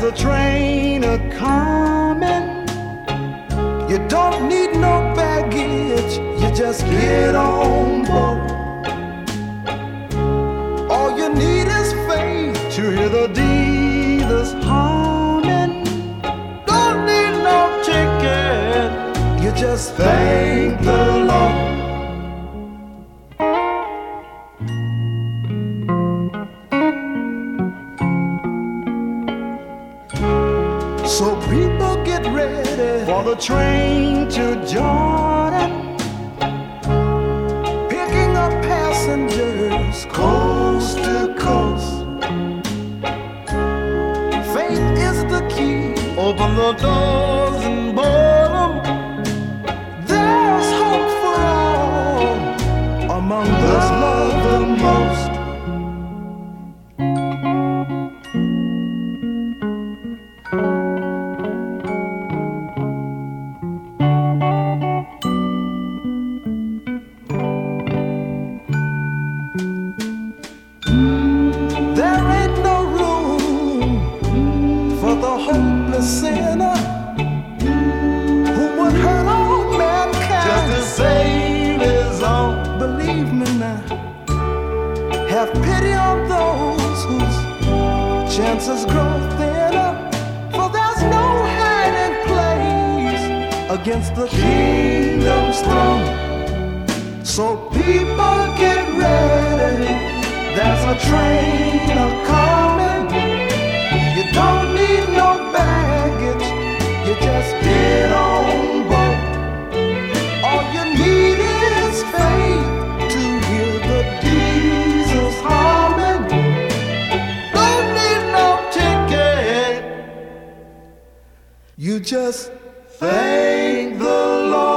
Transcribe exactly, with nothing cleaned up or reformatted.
a train a coming. You don't need no baggage, you just get on board. All you need is faith to hear the dealers humming. Don't need no ticket, you just thank the Lord. So people get ready for the train to Jordan, picking up passengers coast to coast. Faith is the key, open the doors and board 'em. There's hope for all among those loved the most. Sinner who would hurt all mankind just to save his own. Believe me now, have pity on those whose chances grow thinner, for there's no hiding place against the kingdom's throne. So people get ready, there's a train a-coming. You don't need no baggage, you just get on board. All you need is faith to hear the diesels humming. Don't need no ticket, you just thank the Lord.